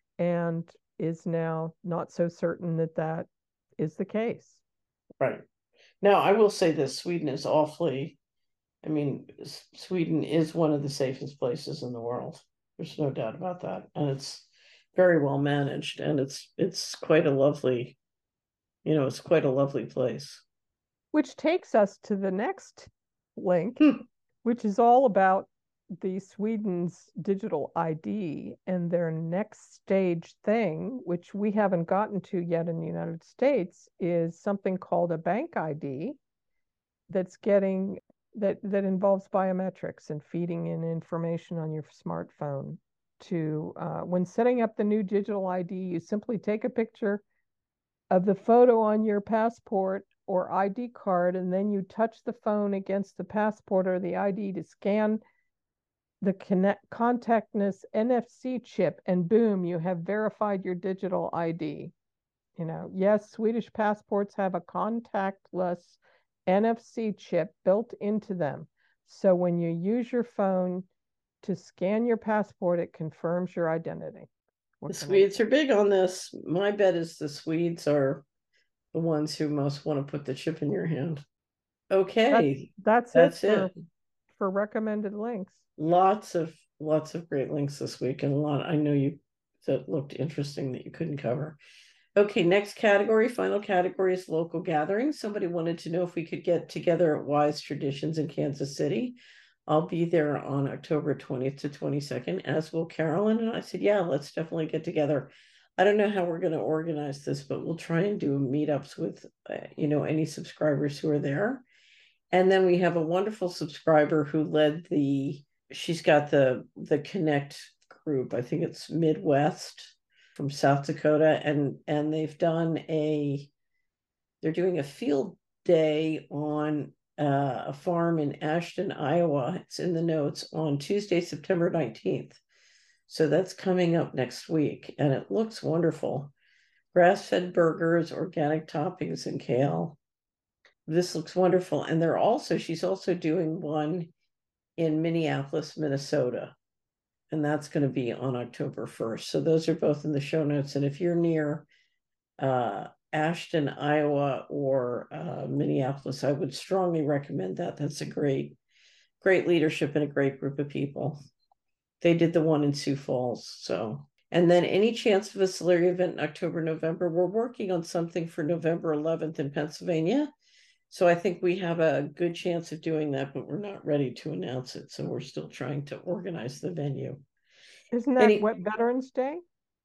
and is now not so certain that that is the case. Right. Now, I will say this, Sweden is awfully, I mean, Sweden is one of the safest places in the world. There's no doubt about that. And it's very well managed, and it's it's quite a lovely, you know, it's quite a lovely place. Which takes us to the next link, Hmm. which is all about the Sweden's digital I D and their next stage thing, which we haven't gotten to yet in the United States, is something called a bank I D that's getting that that involves biometrics and feeding in information on your smartphone. To uh, when setting up the new digital I D, you simply take a picture of the photo on your passport or I D card, and then you touch the phone against the passport or the I D to scan the connect contactless N F C chip, and boom, you have verified your digital I D. You know, yes, Swedish passports have a contactless N F C chip built into them. So when you use your phone to scan your passport, it confirms your identity. The Swedes are big on this. My bet is the Swedes are the ones who most want to put the chip in your hand. Okay, that's, that's, that's it, it. For, for recommended links. Lots of lots of great links this week, and a lot I know you that looked interesting that you couldn't cover. Okay, next category, final category is local gatherings. Somebody wanted to know if we could get together at Wise Traditions in Kansas City. I'll be there on October twentieth to twenty-second, as will Carolyn. And I said, yeah, let's definitely get together. I don't know how we're going to organize this, but we'll try and do meetups with, uh, you know, any subscribers who are there. And then we have a wonderful subscriber who led the, she's got the, the Connect group. I think it's Midwest from South Dakota. And, and they've done a, they're doing a field day on uh, a farm in Ashton, Iowa. It's in the notes on Tuesday, September nineteenth. So that's coming up next week, and it looks wonderful. Grass-fed burgers, organic toppings, and kale. This looks wonderful. And they're also, she's also doing one in Minneapolis, Minnesota. And that's going to be on October first. So those are both in the show notes. And if you're near uh, Ashton, Iowa, or uh, Minneapolis, I would strongly recommend that. That's a great, great leadership and a great group of people. They did the one in Sioux Falls. So, and then any chance of a Solari event in October, November? We're working on something for November eleventh in Pennsylvania. So I think we have a good chance of doing that, but we're not ready to announce it. So we're still trying to organize the venue. Isn't that Any, what, Veterans Day?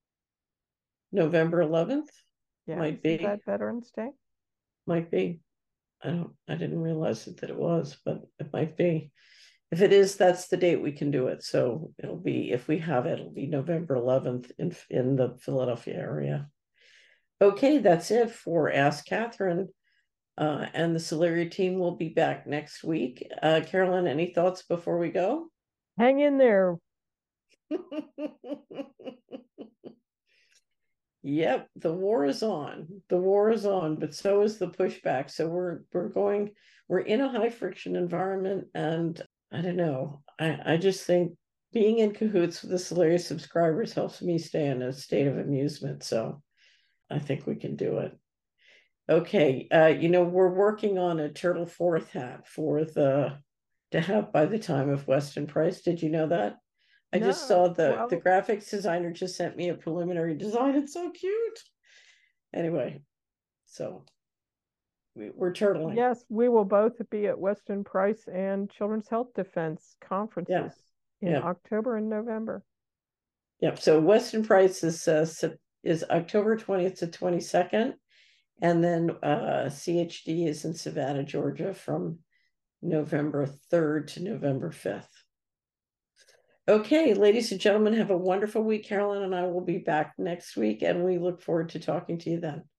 November eleventh? Yeah, might be. That Veterans Day? Might be. I don't, I didn't realize it, that it was, but it might be. If it is, that's the date we can do it. So it'll be, if we have it, it'll be November eleventh in, in the Philadelphia area. Okay, that's it for Ask Catherine. Uh, and the Solari team will be back next week. Uh, Carolyn, any thoughts before we go? Hang in there. Yep, the war is on. The war is on, but so is the pushback. So we're we're going, we're in a high friction environment, and I don't know. I, I just think being in cahoots with the Solaria subscribers helps me stay in a state of amusement. So I think we can do it. Okay, uh, you know, we're working on a turtle fourth hat for the to have by the time of Weston Price. Did you know that? I just No, saw the the well, graphics designer just sent me a preliminary design. It's so cute. Anyway, so we, we're turtling. yes, we will both be at Weston Price and Children's Health Defense Yeah, conferences in yeah, October and November. yeah. So Weston Price is uh, is October twentieth to twenty-second, and then uh, C H D is in Savannah, Georgia, from November third to November fifth. Okay, ladies and gentlemen, have a wonderful week. Carolyn and I will be back next week, and we look forward to talking to you then.